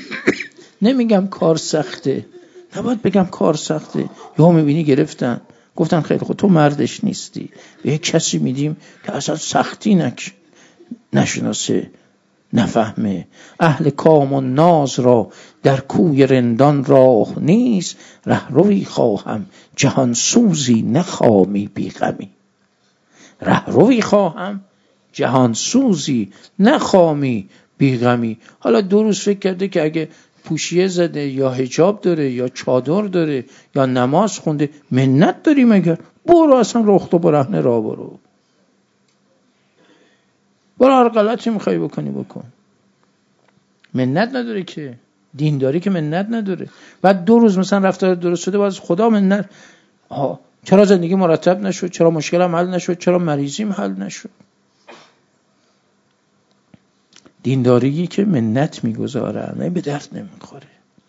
نمیگم کار سخته، نباید بگم کار سخته. یا میبینی گرفتن گفتن خیلی خود تو مردش نیستی، به یک کسی میدیم که اصلا سختی نشناسه نفهمه. اهل کام و ناز را در کوی رندان راه نیست، رهروی خواهم جهان سوزی نخوامی بی غمی. رهروی خواهم جهان سوزی نخوامی بی غمی. حالا 2 روز فکر کرده که اگه پوشیه زده یا حجاب داره یا چادر داره یا نماز خونده منت داری مگر؟ برو اصلا رخت و برهنه را برو هر غلطی میخوای بکنی بکن. منت نداره که، دینداری که منت نداره. بعد 2 روز مثلا رفتار درست شده باز خدا منت. چرا زندگی مرتب نشد؟ چرا مشکلم حل نشد؟ چرا مریضیم حل نشد؟ دینداری که منت میگذاره نه به درد نمیخوره،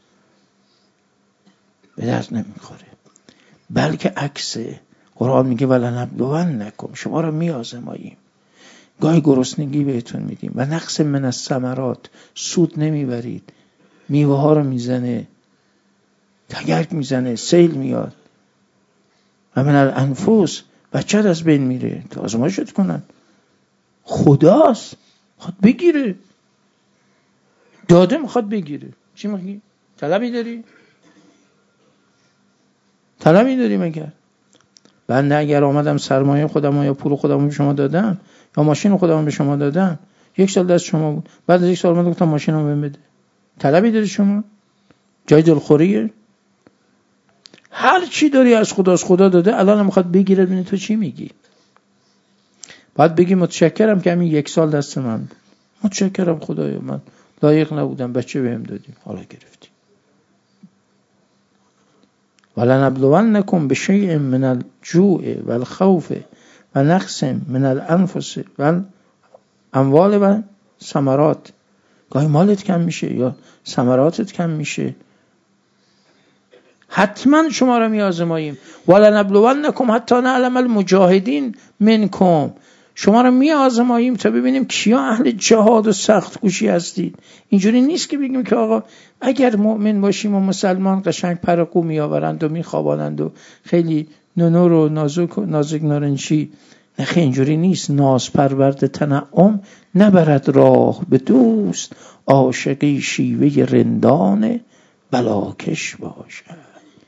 به درد نمیخوره. بلکه عکسه. قرآن میگه ولنبلونکم، شما رو میآزماییم، گاهی گرسنگی بهتون میدیم و نقص من الثمرات، سود نمیبرید، میوه ها رو میزنه، تگرگ میزنه، سیل میاد. و من الانفس، بچت از بین میره. تو آزمایشت کنن، خداست خود بگیره، داده میخواد بگیره. چی میگی؟ طلبی داری؟ طلبی داری مگر؟ بنده اگر آمدم سرمایه خودم یا پول خودم به شما دادم یا ماشین خودم به شما دادم، 1 سال دست شما بود، بعد از 1 سال من گفتم ماشینم بهم بده، طلبی داری شما؟ جای دلخوریه؟ هر چی داری از خدا داده، الان هم میخواد بگیره. ببین تو چی میگی؟ بعد بگی متشکرم که همین 1 سال دست من بود، متشکرم خدایا، من لایق نبودم، بچه بهم دادیم، حالا گرفتی. ولنبلونکم بشیء من الجوع والخوف و نقص من الانفس والاموال و ثمرات. گاهی مالت کم میشه یا ثمراتت کم میشه، حتما شما رو میآزماییم. ولنبلونکم حتی نعلم المجاهدین منکم، شما رو میآزماییم تا ببینیم کیا اهل جهاد و سخت کوشی هستید. اینجوری نیست که بگیم که آقا اگر مؤمن باشیم و مسلمان قشنگ پرقو میآورند و میخوابانند و خیلی نونور و نازک نارنجی. نه خیلی اینجوری نیست. ناز پرورد تنعم نبرد راه به دوست، عاشقی شیوه رندان بلاکش باشد.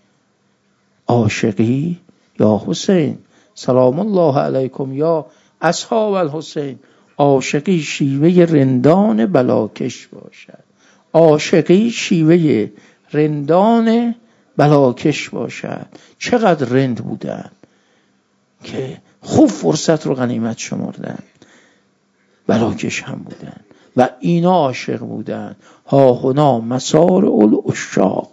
عاشقی یا حسین سلام الله علیکم یا اصحاب الحسین، عاشقی شیوه رندان بلاکش باشد. عاشقی شیوه رندان بلاکش باشد. چقدر رند بودن که خوب فرصت رو غنیمت شمردن، بلاکش هم بودن و اینا عاشق بودن. ها هنا مسار العشاق.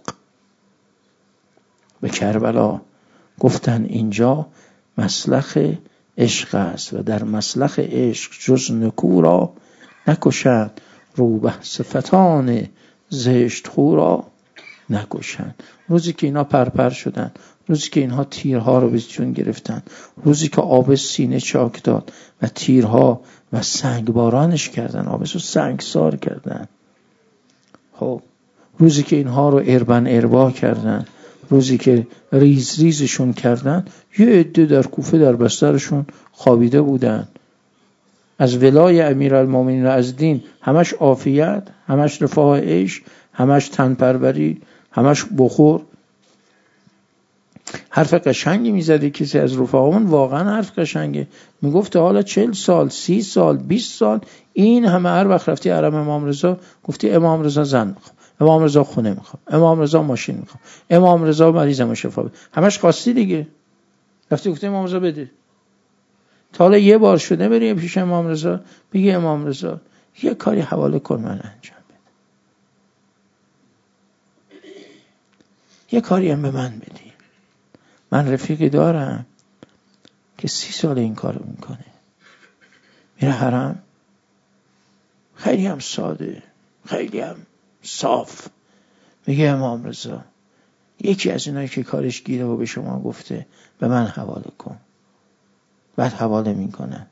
به کربلا گفتن اینجا مسلخ عشق است و در مسلخ عشق جز نکو را نکشند، روبه صفتان زشت خو را نکشند. روزی که اینا پرپر شدن، روزی که اینها تیرها رو به جون گرفتن، روزی که آب سینه چاک داد و تیرها و سنگبارانش کردن، آبس رو سنگسار کردن. خب روزی که اینها رو اربن اربا کردن، روزی که ریز ریزشون کردن، یه عده در کوفه در بسترشون خوابیده بودن. از ولای امیرالمومنین از دین همش عافیت، همش رفاه عیش، همش تنپروری، همش بخور. حرف قشنگی میزده کسی از رفاقمون، واقعا حرف قشنگه. میگفت حالا 40 سال 30 سال 20 سال این همه هر وقت رفتی حرم امام رضا گفتی امام رضا زن میخوام، امام رضا خونه میخوام، امام رضا ماشین میخوام، امام رضا مریضمو شفا بده، همش خواستی دیگه. رفتی گفتی امام رضا بده. تا حالا یه بار شده بری پیش امام رضا بگی امام رضا یه کاری حواله کن من انجام بده، یه کاری هم به من بدی. من رفیقی دارم که 30 سال این کارو میکنه، میره حرم، خیلی هم ساده، خیلی هم صاف، میگه امام رضا یکی از اینایی که کارش گیره و به شما گفته به من حواله کن. بعد حواله میکنن.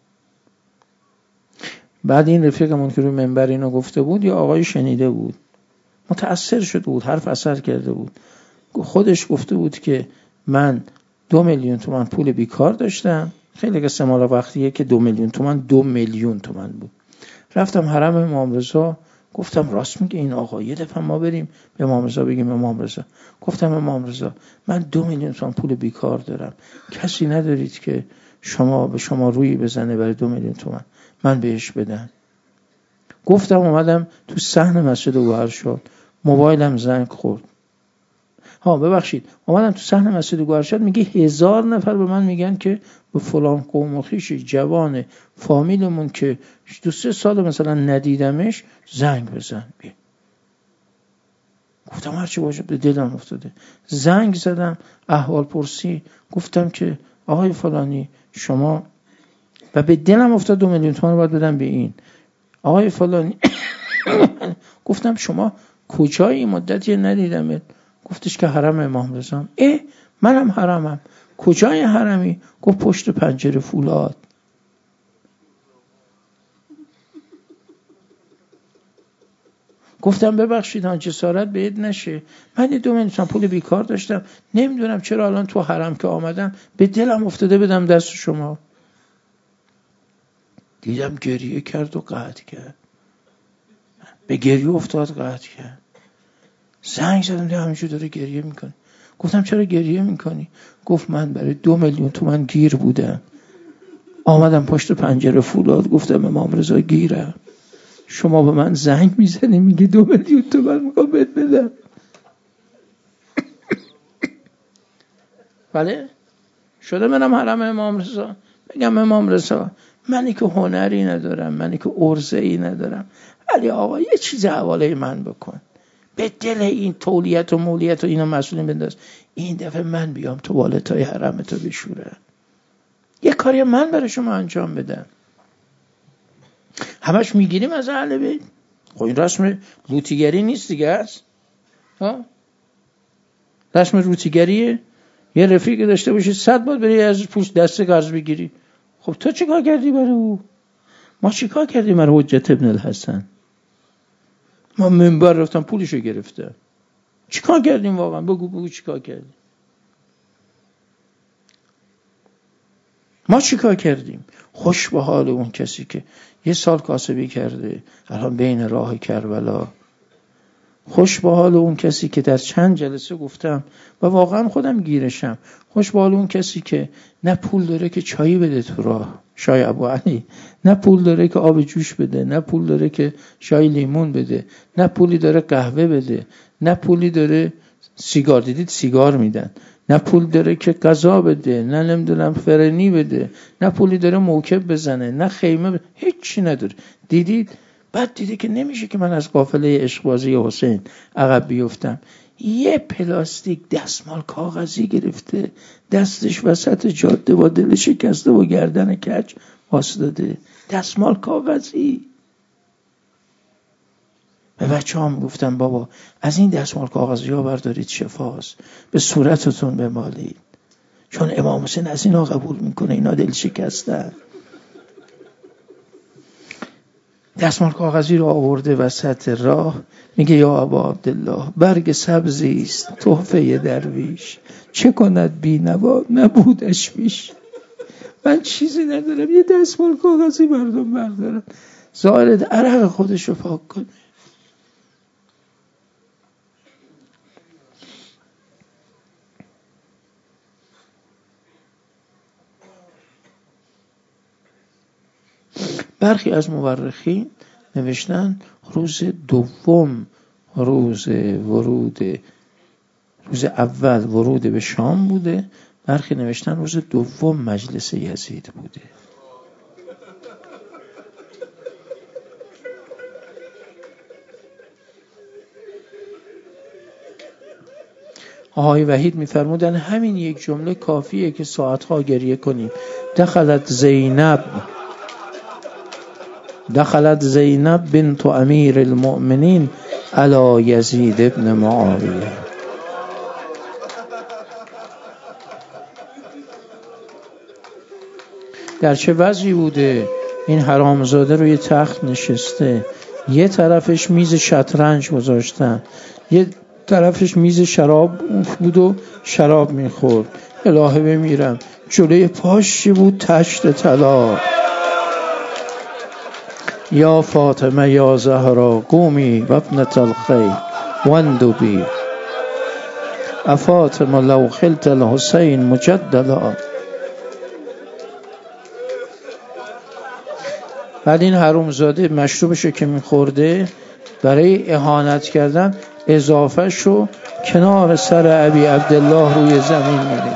بعد این رفیقمون که روی منبر اینو گفته بود یا آقای شنیده بود، متأثر شده بود، حرف اثر کرده بود، خودش گفته بود که من 2 میلیون تومان پول بیکار داشتم. خیلی قصه مال وقتیه که 2 میلیون تومان 2 میلیون تومان بود. رفتم حرم امام رضا، گفتم راست میگه این آقا، یه دفعه ما بریم به امام رضا بگیم امام رضا. گفتم امام رضا من 2 میلیون تومان پول بیکار دارم، کسی ندارید که به شما روی بزنه برای 2 میلیون تومان من بهش بدم؟ گفتم اومدم تو صحن مسجد گوهرشاد، موبایلم زنگ خورد. ببخشید، اومدم تو صحن مسجد گوهرشاد، میگه 1000 نفر به من میگن که به فلان قوم و خویش جوان فامیلمون که 2-3 سال مثلا ندیدمش زنگ بزن. گفتم هرچی باشه، به دلم افتاده. زنگ زدم، احوال پرسی، گفتم که آقای فلانی شما، و به دلم افتاد 2 میلیون تومان باید بدم به این آقای فلانی. گفتم شما کجایی؟ مدتی ندیدمت. گفتش که حرم امام رضا. منم حرمم. کجای حرمی؟ گفت پشت پنجره فولاد. گفتم ببخشید جسارت بهت نشه، من 2 میلیون تومان پول بیکار داشتم، نمیدونم چرا الان تو حرم که آمدم به دلم افتاده بدم دست شما. دیدم گریه کرد و قطع کرد، به گریه افتاد، قطع کرد. زنگ زدم دیدم همینجور داره گریه میکنه. گفتم چرا گریه میکنی؟ گفت من برای 2 میلیون تومان گیر بودم، آمدم پشت پنجره فولاد، گفتم امام رضا گیرم، شما به من زنگ میزنی میگی 2 میلیون تومان میخوام بهت بدم. بله شده منم حرم امام رضا، بگم امام رضا منی که هنری ندارم، منی که عرضه‌ای ندارم، ولی آقا یه چیز حواله من بکن، به دل این تولیت و مولیت و اینا مسئولین بنداز، این دفعه من بیام تو والتای حرمتو بشورم، یه کاری من برای شما انجام بدم. همش میگیریم از اهل بیت. خب این رسم روتیگری نیست دیگه است. رسم روتیگریه. یه رفیق داشته باشی 100 بار بری از پوست دسته قرض بگیری. خب تو چیکار کردی برای او؟ ما چیکار کردیم برای حجت ابن الحسن؟ ما منبر رفتم پولشو گرفته. چیکار کردیم واقعا؟ بگو چیکار کردیم؟ ما چیکار کردیم؟ خوش به حال اون کسی که 1 سال کاسبی کرده الان بین راه کربلا. خوش به حال اون کسی که در چند جلسه گفتم و واقعا خودم گیرشم، خوش به حال اون کسی که نه پول داره که چایی بده تو راه، شای ابو علی، نه پول داره که آب جوش بده، نه پول داره که شای لیمون بده، نه پولی داره قهوه بده، نه پولی داره سیگار، دیدید سیگار میدن، نه پول داره که غذا بده، نه نمیدونم فرنی بده، نه پولی داره موکب بزنه، نه خیمه بده، هیچی نداره. دیدید؟ بعد دیده که نمیشه که من از قافله عشقبازی حسین عقب بیفتم. یه پلاستیک دستمال کاغذی گرفته، دستش وسط جاده با دل شکسته و گردن کج واسطاده، دستمال کاغذی. به بچه هم گفتم بابا از این دستمال کاغذی ها بردارید، شفاست، به صورتتون بمالید، چون امام حسین از اینا قبول میکنه، اینا دل شکسته. دستمال کاغذی رو آورده وسط راه، میگه یا ابا عبدالله برگ سبزی است تحفه درویش، چه کند بی نوا نبودش بیش. من چیزی ندارم، یه دستمال کاغذی بردارم ظاهر عرق خودش رو پاک کنه. برخی از مورخین نوشتن روز دوم روز اول ورود به شام بوده، برخی نوشتن روز دوم مجلس یزید بوده. آقای وحید می‌فرمودن همین یک جمله کافیه که ساعتها گریه کنیم. دخلت زینب بنت امیر المؤمنین علی یزید ابن معاویه. در چه وضعی بوده؟ این حرامزاده روی تخت نشسته، یه طرفش میز شطرنج گذاشتن، یه طرفش میز شراب بود و شراب میخورد. الهه بمیرم، جلوی پاش بود تشت طلا. یا فاطمه یا زهرا قومی و ابنة الخیر واندبی افاطمه لو خلت الحسین مجدلا. بعد این حرومزاده مشروبشو که میخورده برای اهانت کردن اضافه شو کنار سر ابی عبدالله روی زمین میره.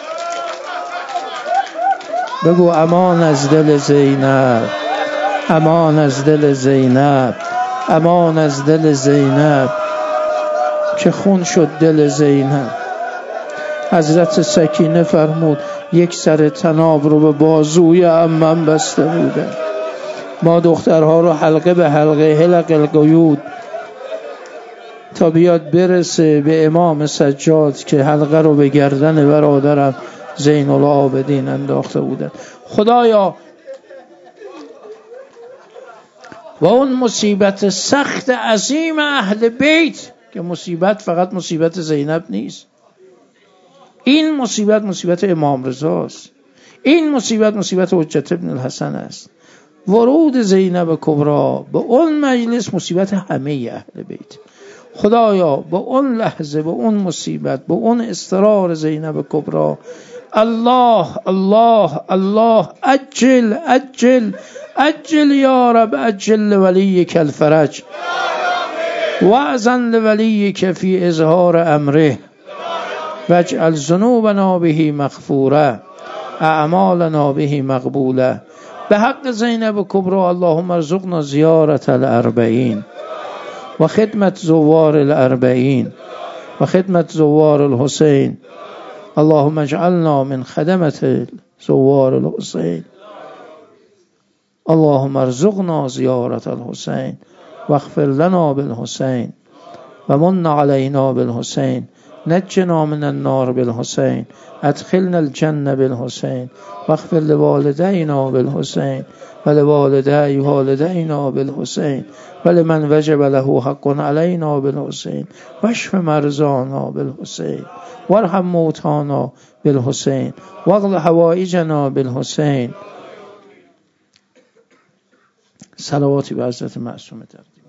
بگو امان از دل زینب، امان از دل زینب، امان از دل زینب که خون شد دل زینب. حضرت سکینه فرمود یک سر طناب رو به بازوی عمم بسته بوده. ما دخترها رو حلقه به حلقه حلق القیود تا بیاد برسه به امام سجاد که حلقه رو به گردن برادرم زین العابدین انداخته بودن. خدایا و اون مصیبت سخت عظیم اهل بیت که مصیبت فقط مصیبت زینب نیست، این مصیبت مصیبت امام رضا است، این مصیبت مصیبت حجت ابن الحسن است. ورود زینب کبرا به اون مجلس مصیبت همه اهل بیت. خدایا به اون لحظه، به اون مصیبت، به اون اضطرار زینب کبرا، الله الله الله اجل اجل اجل یا رب اجل لولیک الفرج واذن لولیک فی اظهار امره واجعل ذنوبنا به مغفوره اعمالنا به مقبوله. به حق زینب کبرا اللهم ارزقنا زیارت الاربعین و خدمت زوار الاربعین و خدمت زوار الحسین. اللهم اجعلنا من خدمت زوار الحسین. اللهم ارزقنا زیارت الحسین واغفر لنا بالحسین و من علینا بالحسین. نجنا من النار بالحسین، ادخلنا الجنة بالحسین واغفر لوالدینا بالحسین و لوالدی والدینا بالحسین و لمن وجب له حق علینا بالحسین واشف مرضانا بالحسین وارحم موتانا بالحسین واقض حوائجنا بالحسین. صلواتی به حضرت معصومه تقدیم.